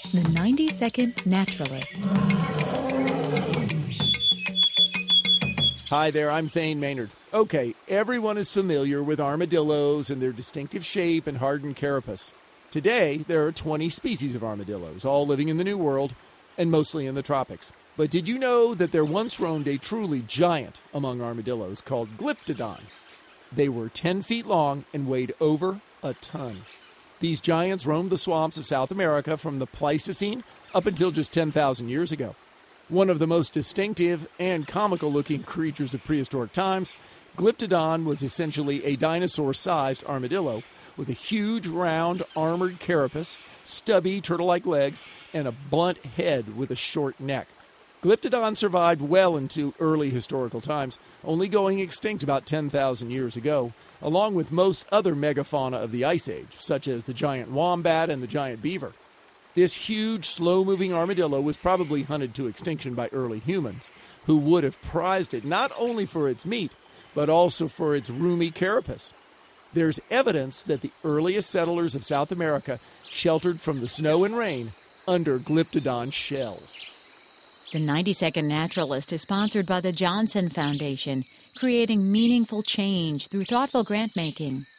The 90-Second Naturalist. Hi there, I'm Thane Maynard. Okay, everyone is familiar with armadillos and their distinctive shape and hardened carapace. Today, there are 20 species of armadillos, all living in the New World and mostly in the tropics. But did you know that there once roamed a truly giant among armadillos called Glyptodon? They were 10 feet long and weighed over a ton. These giants roamed the swamps of South America from the Pleistocene up until just 10,000 years ago. One of the most distinctive and comical-looking creatures of prehistoric times, Glyptodon was essentially a dinosaur-sized armadillo with a huge, round, armored carapace, stubby, turtle-like legs, and a blunt head with a short neck. Glyptodon survived well into early historical times, only going extinct about 10,000 years ago, along with most other megafauna of the Ice Age, such as the giant wombat and the giant beaver. This huge, slow-moving armadillo was probably hunted to extinction by early humans, who would have prized it not only for its meat, but also for its roomy carapace. There's evidence that the earliest settlers of South America sheltered from the snow and rain under Glyptodon shells. The 90-Second Naturalist is sponsored by the Johnson Foundation, creating meaningful change through thoughtful grant-making.